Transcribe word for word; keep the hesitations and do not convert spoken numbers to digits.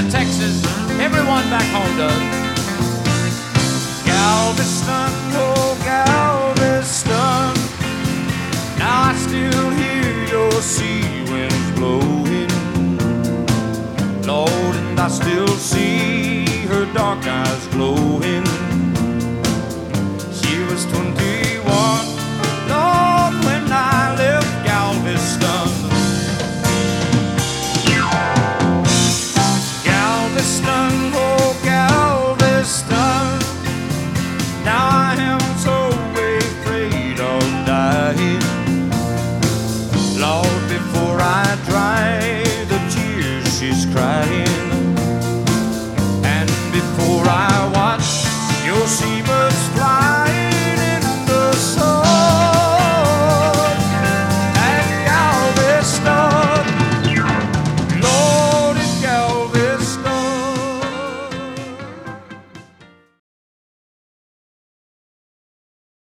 Texas, everyone back home does. Galveston, oh Galveston, now I still hear your sea winds blowing, Lord, and I still see her dark eyes glowing. She was twenty